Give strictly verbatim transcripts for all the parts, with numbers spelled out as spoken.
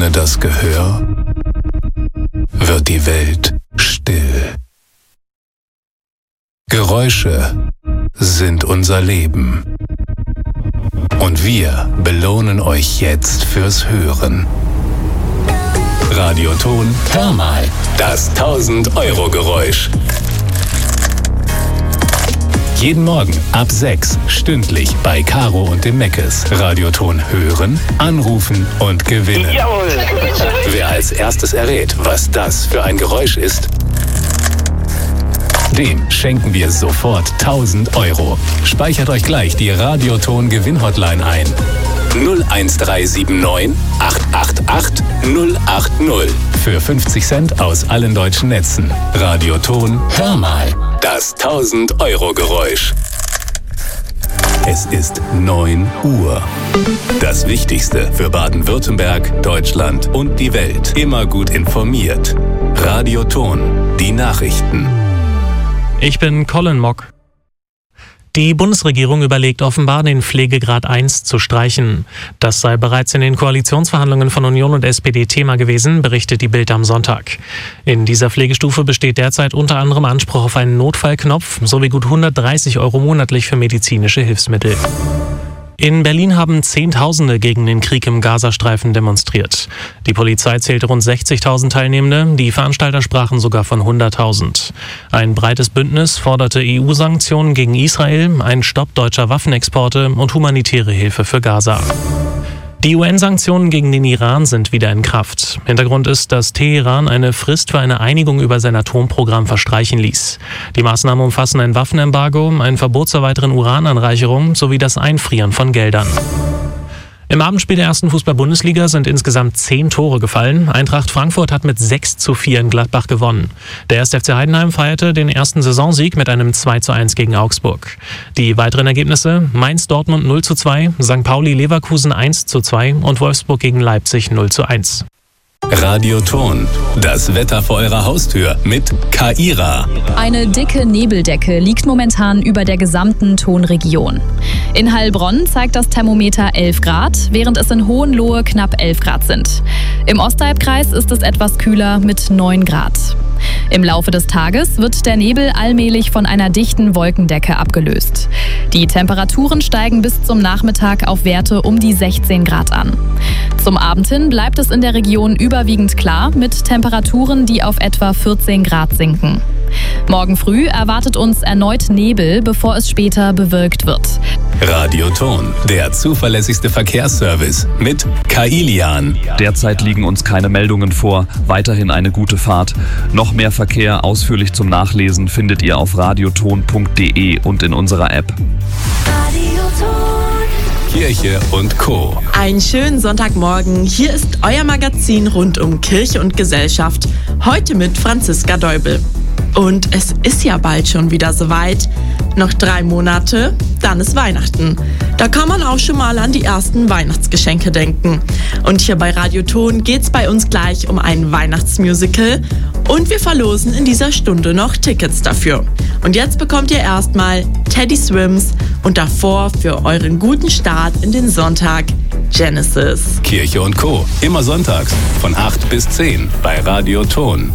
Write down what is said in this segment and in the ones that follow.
Ohne das Gehör wird die Welt still. Geräusche sind unser Leben. Und wir belohnen euch jetzt fürs Hören. Radioton, hör mal, das tausend-Euro-Geräusch. Jeden Morgen ab sechs stündlich bei Caro und dem Meckes. Radioton hören, anrufen und gewinnen. Jawohl. Wer als erstes errät, was das für ein Geräusch ist, dem schenken wir sofort tausend Euro. Speichert euch gleich die Radioton-Gewinn-Hotline ein. null eins drei sieben neun acht acht acht null acht null für fünfzig Cent aus allen deutschen Netzen. Radioton, hör mal, das tausend-Euro-Geräusch. Es ist neun Uhr. Das Wichtigste für Baden-Württemberg, Deutschland und die Welt. Immer gut informiert. Radioton, die Nachrichten. Ich bin Colin Mock. Die Bundesregierung überlegt offenbar, den Pflegegrad eins zu streichen. Das sei bereits in den Koalitionsverhandlungen von Union und S P D Thema gewesen, berichtet die Bild am Sonntag. In dieser Pflegestufe besteht derzeit unter anderem Anspruch auf einen Notfallknopf sowie gut hundertdreißig Euro monatlich für medizinische Hilfsmittel. In Berlin haben Zehntausende gegen den Krieg im Gazastreifen demonstriert. Die Polizei zählte rund sechzigtausend Teilnehmende, die Veranstalter sprachen sogar von hunderttausend. Ein breites Bündnis forderte E U-Sanktionen gegen Israel, einen Stopp deutscher Waffenexporte und humanitäre Hilfe für Gaza. Die U N-Sanktionen gegen den Iran sind wieder in Kraft. Hintergrund ist, dass Teheran eine Frist für eine Einigung über sein Atomprogramm verstreichen ließ. Die Maßnahmen umfassen ein Waffenembargo, ein Verbot zur weiteren Urananreicherung sowie das Einfrieren von Geldern. Im Abendspiel der ersten Fußball-Bundesliga sind insgesamt zehn Tore gefallen. Eintracht Frankfurt hat mit sechs zu vier in Gladbach gewonnen. Der erste F C Heidenheim feierte den ersten Saisonsieg mit einem zwei zu eins gegen Augsburg. Die weiteren Ergebnisse: Mainz-Dortmund null zu zwei, Sankt Pauli-Leverkusen eins zu zwei und Wolfsburg gegen Leipzig null zu eins. Radioton, das Wetter vor eurer Haustür mit Kaira. Eine dicke Nebeldecke liegt momentan über der gesamten Tonregion. In Heilbronn zeigt das Thermometer elf Grad, während es in Hohenlohe knapp elf Grad sind. Im Ostalbkreis ist es etwas kühler mit neun Grad. Im Laufe des Tages wird der Nebel allmählich von einer dichten Wolkendecke abgelöst. Die Temperaturen steigen bis zum Nachmittag auf Werte um die sechzehn Grad an. Zum Abend hin bleibt es in der Region überwiegend klar mit Temperaturen, die auf etwa vierzehn Grad sinken. Morgen früh erwartet uns erneut Nebel, bevor es später bewölkt wird. Radioton, der zuverlässigste Verkehrsservice mit Kailian. Derzeit liegen uns keine Meldungen vor. Weiterhin eine gute Fahrt. Noch mehr Verkehr ausführlich zum Nachlesen findet ihr auf radioton punkt de und in unserer App. Kirche und Co. Einen schönen Sonntagmorgen. Hier ist euer Magazin rund um Kirche und Gesellschaft. Heute mit Franziska Deubel. Und es ist ja bald schon wieder soweit. Noch drei Monate, dann ist Weihnachten. Da kann man auch schon mal an die ersten Weihnachtsgeschenke denken. Und hier bei Radioton geht's bei uns gleich um ein Weihnachtsmusical. Und wir verlosen in dieser Stunde noch Tickets dafür. Und jetzt bekommt ihr erstmal Teddy Swims und davor für euren guten Start in den Sonntag Genesis. Kirche und Co. Immer sonntags von acht bis zehn bei Radioton.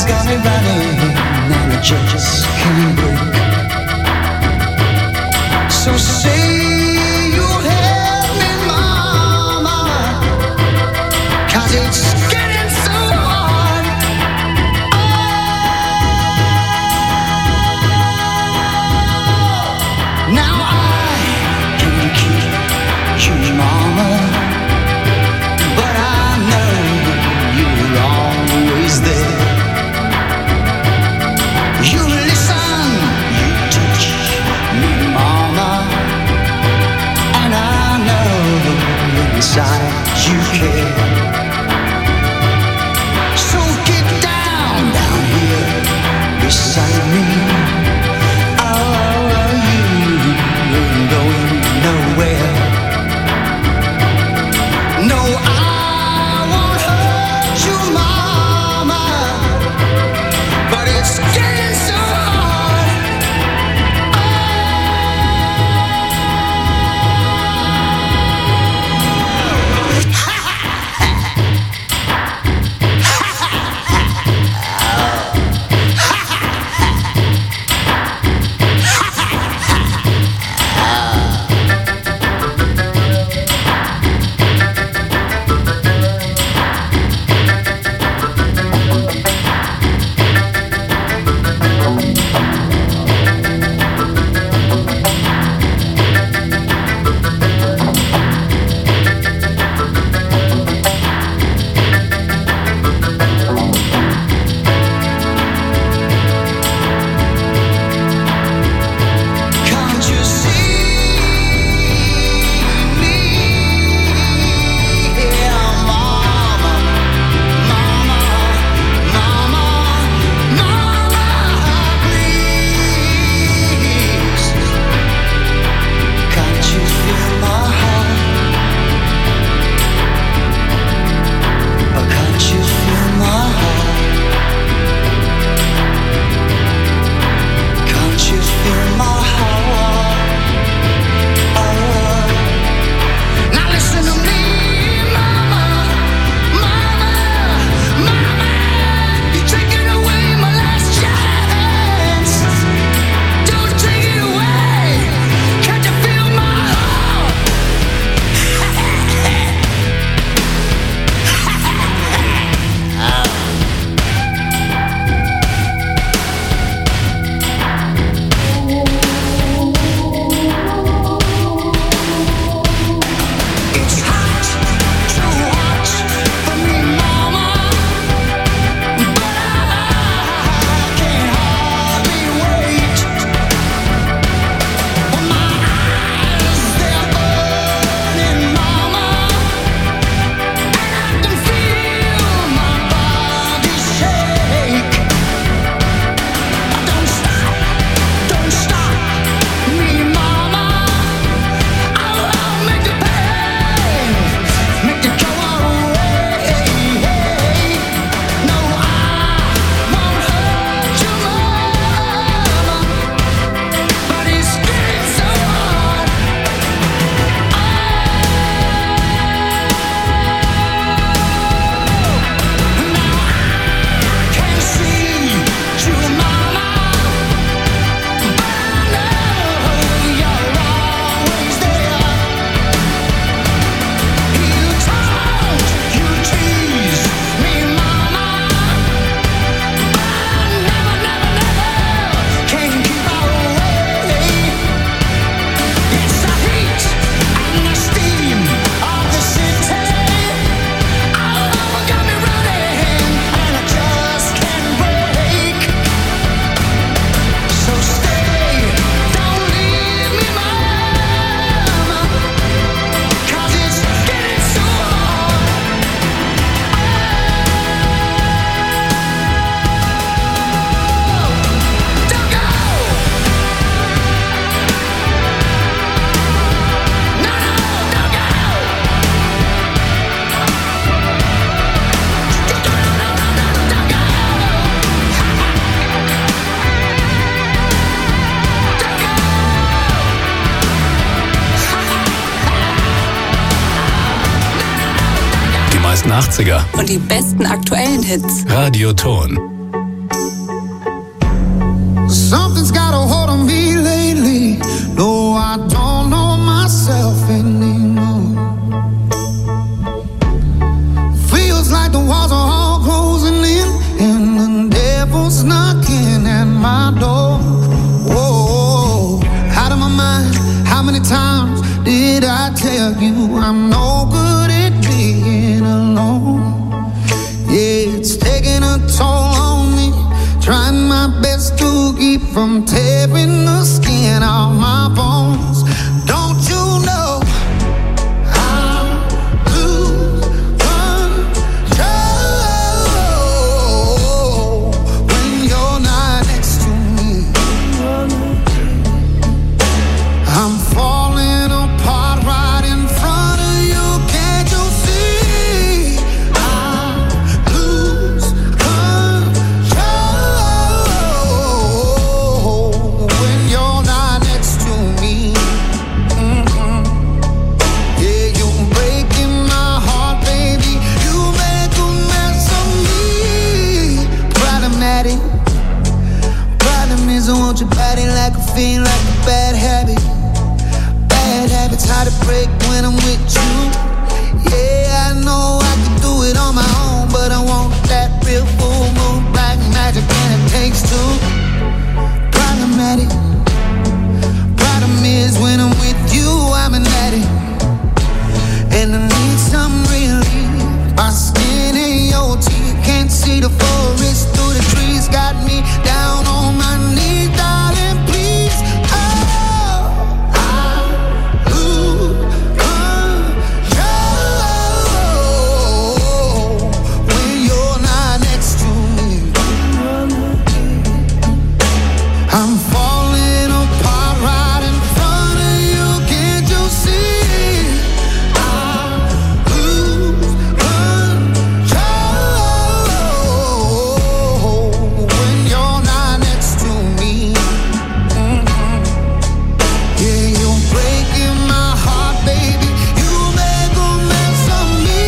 got me running and I just can't break. So say you'll help me, mama, 'cause it's getting so hard. Oh, now I can keep you, mama, but I know you're always there. You listen, you teach me, mama, and I know inside you care. So get down, down here beside me. Oh, you ain't going nowhere. No, I won't hurt you, mama, but it's getting so hard. Can't you see me here, mama, mama, mama, mama, please? Can't you feel my heart? Or can't you feel my heart? Can't you feel my heart? Oh, now listen to me, mama, mama, mama. You're taking away my last chance. Don't take it away. Can't you feel my heart? It's hot, too hot for me, mama, but I can't hardly wait. My eyes, they're burning, mama, and I can feel my body shake. Don't stop, don't stop me, mama. I'll, I'll make the pain, make it go away. No, I won't hurt you, mama, but it's getting so hard. Now I can see you, mama, but I know you're always there. You taunt, you tease me, mama, but I never, never, never can keep away. It's the heat and the steam of the city. Oh, got me running and I just can't break. So stay, don't leave me, mama, 'cause it's getting so hard. Don't go. No, no, don't go. Don't go, no, no, no, no, don't go. Don't go. Die meisten achtziger. Und die besten aktuellen Hits. Radioton. from tearing the skin off my bones. Don't you know I lose control when you're not next to me? I'm falling apart right in front of you. Can't you see? I lose control when you're not next to me. Mhm. Yeah, you're breaking my heart, baby. You make a mess of me. Problematic. Problem is I want your body like a fiend, like a bad habit. Bad habits hard to break when I'm with you. Yeah, I know I can do it on my own, but I want that real full moon black magic, and it takes two. Problematic. Problem is when I'm with you, I'm an addict, and I need some relief. My skin and your teeth can't see the forest through the trees. Got me down on my knees, darling, please. Oh, I lose control when you're not next to me. I'm falling apart right in front of you. Can't you see? I lose control when you're not next to me. Mhm. Yeah, you're breaking my heart, baby. You make a mess of me.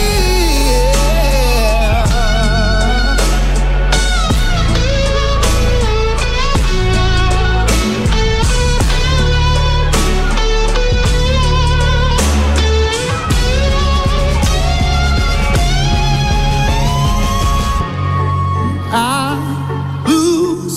I lose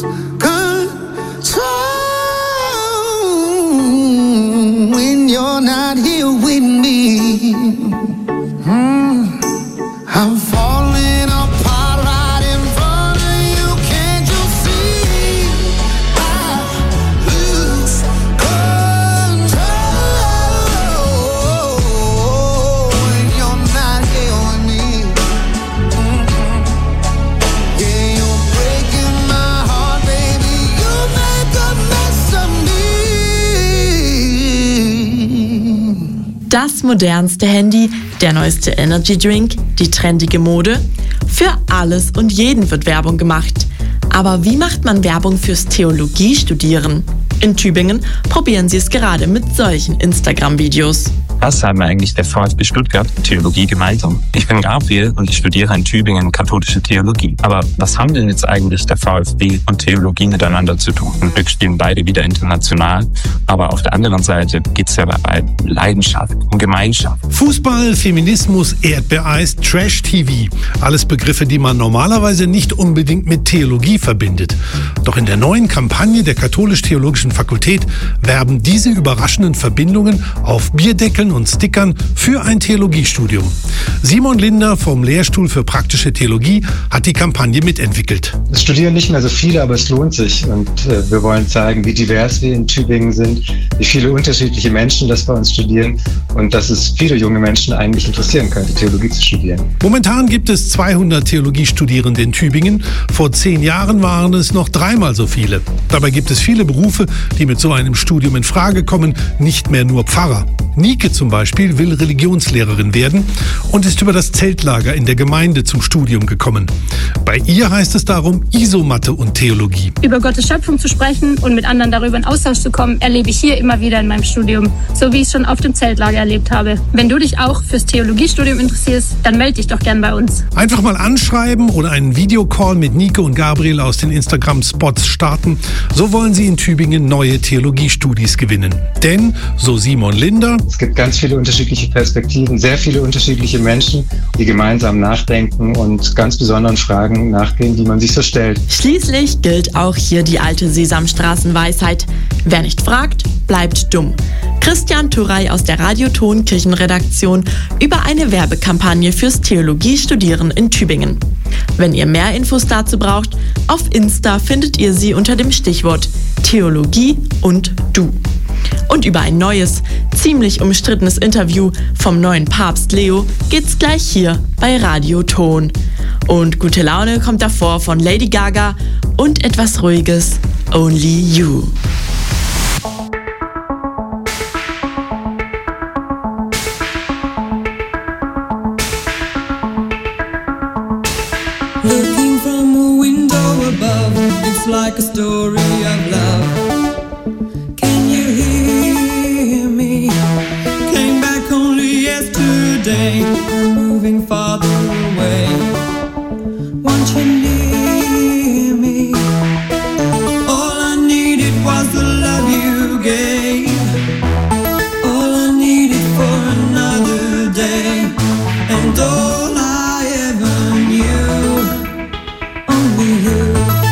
control when you're not here with me. Mm. I'm falling apart right in front of you. Can't you see? I lose control when you're not here with me. Yeah, you're breaking my heart, baby. You make a mess of me. Das modernste Handy, der neueste Energy Drink, die trendige Mode. Für alles und jeden wird Werbung gemacht. Aber wie macht man Werbung fürs Theologiestudieren? In Tübingen probieren sie es gerade mit solchen Instagram-Videos. Was haben eigentlich der VfB Stuttgart und Theologie gemeinsam? Ich bin Gabriel und ich studiere in Tübingen katholische Theologie. Aber was haben denn jetzt eigentlich der VfB und Theologie miteinander zu tun? Wir stehen beide wieder international, aber auf der anderen Seite geht es ja bei Leidenschaft und Gemeinschaft. Fußball, Feminismus, Erdbeereis, Trash-T V. Alles Begriffe, die man normalerweise nicht unbedingt mit Theologie verbindet. Doch in der neuen Kampagne der Katholisch-Theologischen Fakultät werben diese überraschenden Verbindungen auf Bierdeckeln und Stickern für ein Theologiestudium. Simon Linder vom Lehrstuhl für praktische Theologie hat die Kampagne mitentwickelt. Es studieren nicht mehr so viele, aber es lohnt sich. Und äh, wir wollen zeigen, wie divers wir in Tübingen sind, wie viele unterschiedliche Menschen das bei uns studieren und dass es viele junge Menschen eigentlich interessieren könnte, Theologie zu studieren. Momentan gibt es zweihundert Theologiestudierende in Tübingen. Vor zehn Jahren waren es noch dreimal so viele. Dabei gibt es viele Berufe, die mit so einem Studium in Frage kommen, nicht mehr nur Pfarrer. Nike zum Beispiel will Religionslehrerin werden und ist über das Zeltlager in der Gemeinde zum Studium gekommen. Bei ihr heißt es darum Isomatte und Theologie. Über Gottes Schöpfung zu sprechen und mit anderen darüber in Austausch zu kommen, erlebe ich hier immer wieder in meinem Studium, so wie ich es schon auf dem Zeltlager erlebt habe. Wenn du dich auch fürs Theologiestudium interessierst, dann melde dich doch gern bei uns. Einfach mal anschreiben oder einen Videocall mit Nike und Gabriel aus den Instagram-Spots starten. So wollen sie in Tübingen neue Theologiestudis gewinnen. Denn, so Simon Linder, es gibt ganz viele unterschiedliche Perspektiven, sehr viele unterschiedliche Menschen, die gemeinsam nachdenken und ganz besonderen Fragen nachgehen, die man sich so stellt. Schließlich gilt auch hier die alte Sesamstraßenweisheit: Wer nicht fragt, bleibt dumm. Christian Turey aus der Radio-Ton-Kirchenredaktion über eine Werbekampagne fürs Theologiestudieren in Tübingen. Wenn ihr mehr Infos dazu braucht, auf Insta findet ihr sie unter dem Stichwort Theologie und du. Und über ein neues, ziemlich umstrittenes Interview vom neuen Papst Leo geht's gleich hier bei Radio Ton. Und gute Laune kommt davor von Lady Gaga und etwas Ruhiges, Only You. Looking from a window above, it's like a story of love. Can you hear me? Came back only yesterday, I'm moving farther away. Want you near me? All I needed was the love you gave. All I needed for another day, and all I ever knew. Only you.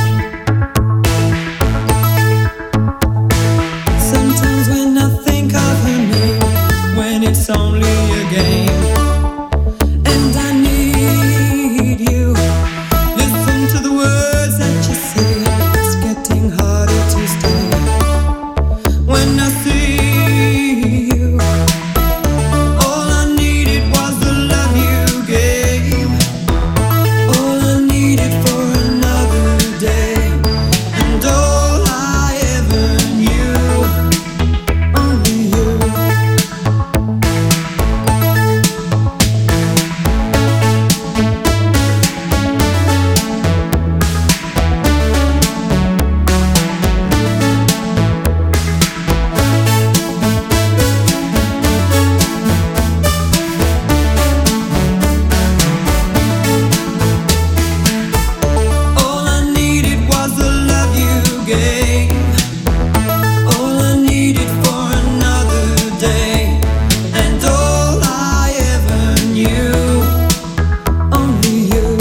Sometimes when I think of her name, when it's only a game, and I need you. Listen to the words that you say, it's getting harder to stay. When I see you, all I needed was the love you gave. All I needed for another day, and all I ever knew. Only you. All I needed was the love you gave. All I needed for another day, and all I ever knew. Only you.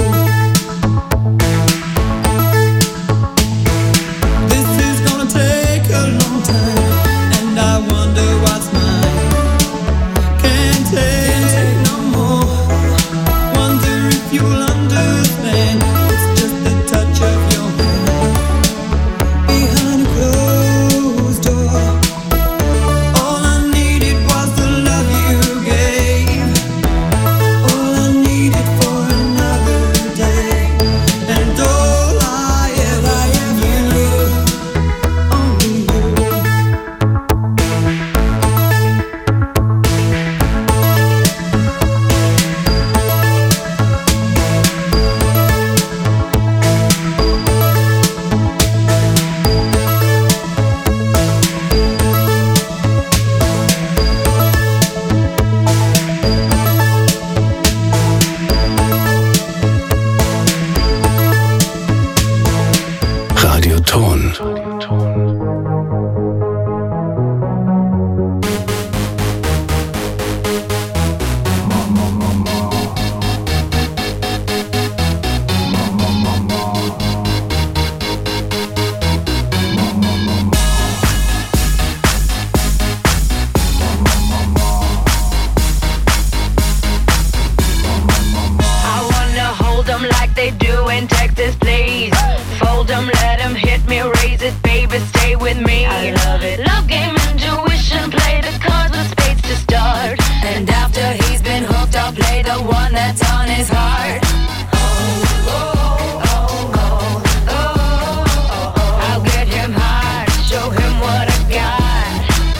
This is gonna take a long time, and I wonder what's mine. Can't take no more. Wonder if you'll understand. It's just the touch of your hand behind a closed door. All I needed was the love you gave. All I needed for another day, and all I ever knew. Only you. Radio Ton. I wanna hold 'em like they do in Texas, please. Fold 'em, let 'em hit me, raise it, baby, stay with me. I love it. Love game, intuition, play the cards with spades to start. And after he's been hooked, I'll play the one that's on his heart. I'll get him hard, show him what I got.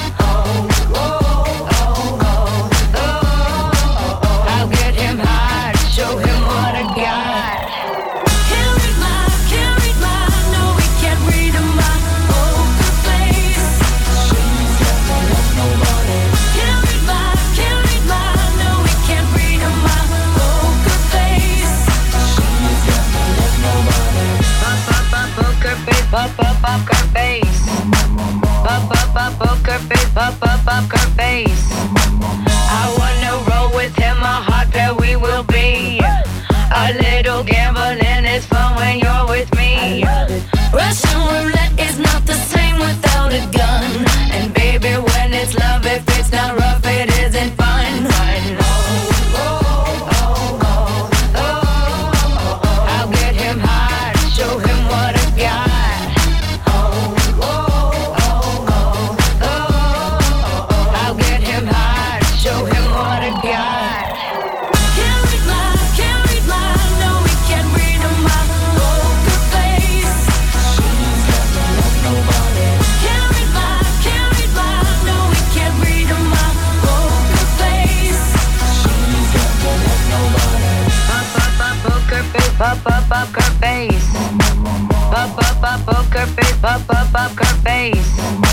I'll get him hard, show him what I got. Can't read my, can't read my, no, we can't read my poker face. She's got no love, nobody. Can't read my, can't read my, no, we can't read my poker face. She's got no love, nobody. Pop, pop, pop, poker face, pop, pop, poker face. Pop, pop, pop, poker face, pop, pop, poker face. I wanna roll with him, a hot pair we will be. A little gambling is fun when you're with me. Russian roulette is not the same without a gun. And baby, when it's love, if it's not rough, it isn't fun. I'll up, up, up her face.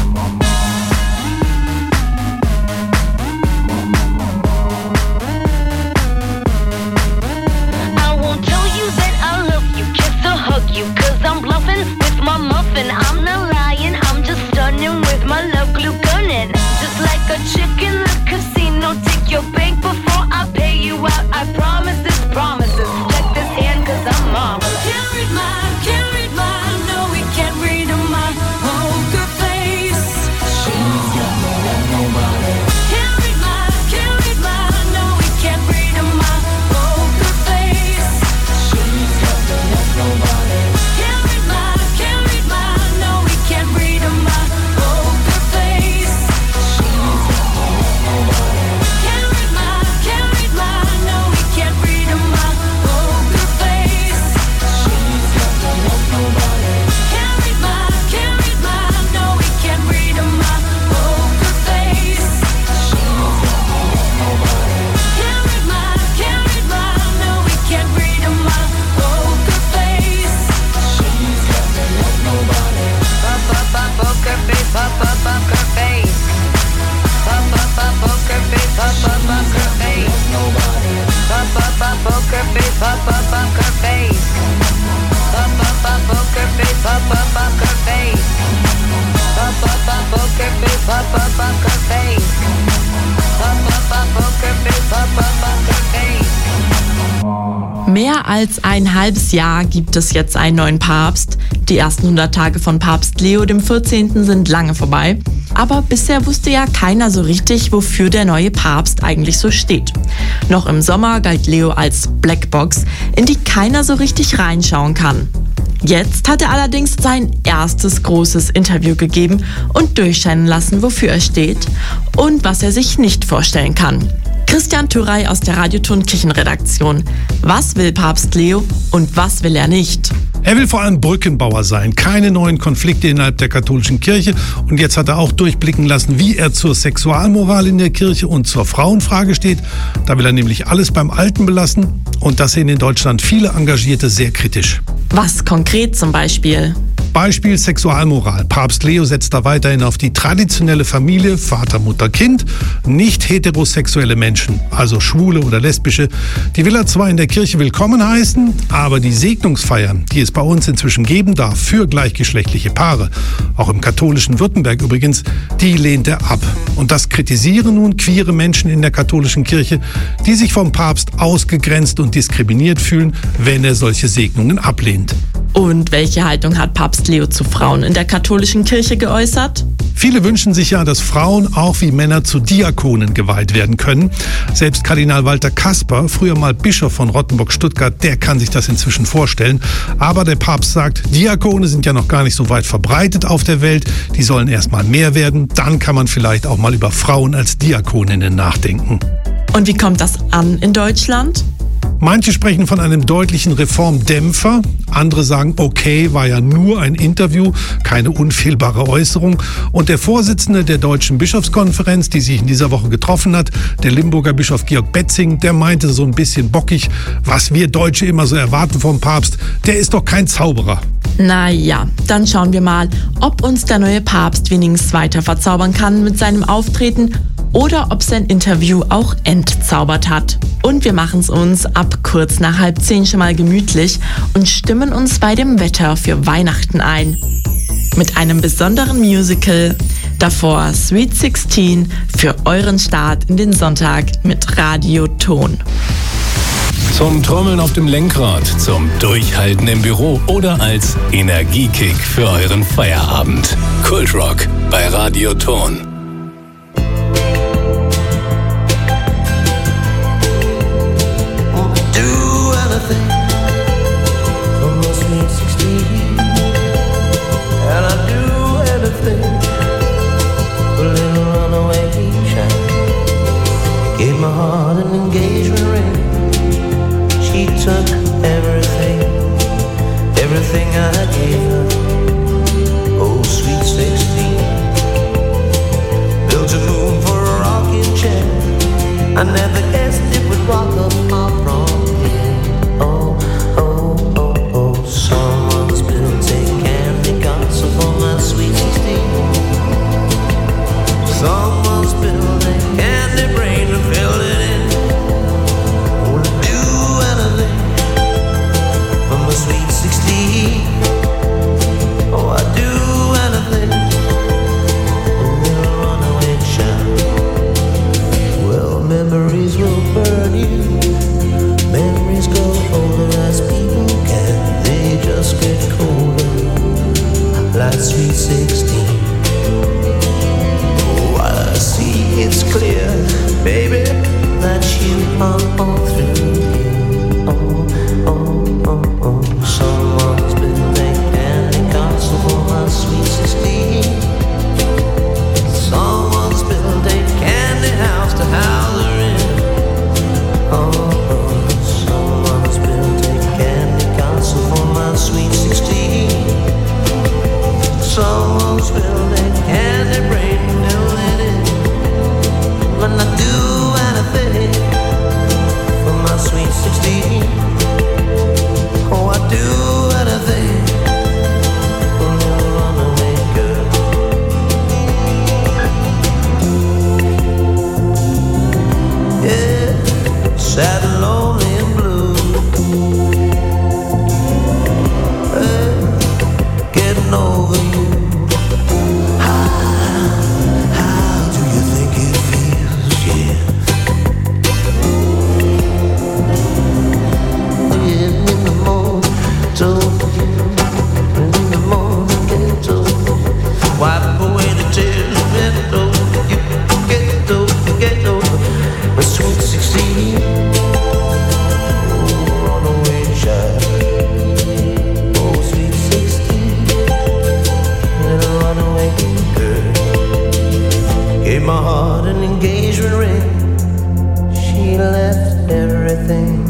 I won't tell you that I love you, kiss or hug you, cause I'm bluffing with my muffin. I'm not lying, I'm just stunning with my love glue gunning. Just like a chick in the casino, take your bank before I pay you out. I promise this promises. Check this hand cause I'm marvelous. Can't read my, can't read my, no we can't read my poker face. She's got me like nobody. Can't read my, can't read my, no we can't read my poker face. She's got me like nobody. Can't read my, can't read my, no we can't read my poker face. She's got me like nobody. Can't read my, can't read my, no we can't read my poker face. She's got me like nobody. Can't read my, can't read my, no we can't read my poker face. She's got me like nobody. Can't read my, can't read my, no we can't read my poker face. She's got me like nobody. Up, up, up, poker face, up, up, up her face. Up, up, up, poker face, up, up, up her face. Nobody. Up, up, up, poker face, up, up, up her face. Up, up, up, poker face, up, up, up her face. Up, up, up, poker face, up, up, up her face. Up, up, up, poker face, up, up, up her face. Mehr als ein halbes Jahr gibt es jetzt einen neuen Papst. Die ersten hundert Tage von Papst Leo dem vierzehnten sind lange vorbei. Aber bisher wusste ja keiner so richtig, wofür der neue Papst eigentlich so steht. Noch im Sommer galt Leo als Blackbox, in die keiner so richtig reinschauen kann. Jetzt hat er allerdings sein erstes großes Interview gegeben und durchscheinen lassen, wofür er steht und was er sich nicht vorstellen kann. Christian Thürey aus der Radioton Kirchenredaktion. Was will Papst Leo und was will er nicht? Er will vor allem Brückenbauer sein, keine neuen Konflikte innerhalb der katholischen Kirche. Und jetzt hat er auch durchblicken lassen, wie er zur Sexualmoral in der Kirche und zur Frauenfrage steht. Da will er nämlich alles beim Alten belassen. Und das sehen in Deutschland viele Engagierte sehr kritisch. Was konkret zum Beispiel? Beispiel Sexualmoral. Papst Leo setzt da weiterhin auf die traditionelle Familie, Vater, Mutter, Kind, nicht heterosexuelle Menschen, also Schwule oder Lesbische. Die will er zwar in der Kirche willkommen heißen, aber die Segnungsfeiern, die es bei uns inzwischen geben darf für gleichgeschlechtliche Paare, auch im katholischen Württemberg übrigens, die lehnt er ab. Und das kritisieren nun queere Menschen in der katholischen Kirche, die sich vom Papst ausgegrenzt und diskriminiert fühlen, wenn er solche Segnungen ablehnt. Und welche Haltung hat Papst Leo zu Frauen in der katholischen Kirche geäußert? Viele wünschen sich ja, dass Frauen auch wie Männer zu Diakonen geweiht werden können. Selbst Kardinal Walter Kasper, früher mal Bischof von Rottenburg-Stuttgart, der kann sich das inzwischen vorstellen. Aber der Papst sagt, Diakone sind ja noch gar nicht so weit verbreitet auf der Welt. Die sollen erst mal mehr werden. Dann kann man vielleicht auch mal über Frauen als Diakoninnen nachdenken. Und wie kommt das an in Deutschland? Manche sprechen von einem deutlichen Reformdämpfer, andere sagen, okay, war ja nur ein Interview, keine unfehlbare Äußerung. Und der Vorsitzende der Deutschen Bischofskonferenz, die sich in dieser Woche getroffen hat, der Limburger Bischof Georg Betzing, der meinte so ein bisschen bockig, was wir Deutsche immer so erwarten vom Papst, der ist doch kein Zauberer. Naja, dann schauen wir mal, ob uns der neue Papst wenigstens weiter verzaubern kann mit seinem Auftreten oder ob sein Interview auch entzaubert hat. Und wir machen es uns ab kurz nach halb zehn schon mal gemütlich und stimmen uns bei dem Wetter für Weihnachten ein. Mit einem besonderen Musical, davor Sweet sechzehn für euren Start in den Sonntag mit Radioton. Zum Trommeln auf dem Lenkrad, zum Durchhalten im Büro oder als Energiekick für euren Feierabend. Kultrock bei Radioton. Gave my heart an engagement ring. She took everything, everything I gave her. Oh, sweet sixteen. Built a moon for a rocking chair. I never guessed it would rock up my prom here. Oh, oh, oh, oh. Someone's built a candy castle for my tripping over you. How, how do you think it feels? Yeah. Yeah, in the morning, told you. In the morning, get told you. Wipe away the tears, get over you. Get over, get over. But sweet sixteen. Oh, runaway child. Oh, sweet sixteen. Little runaway girl. Gave my heart an engagement ring. She left everything.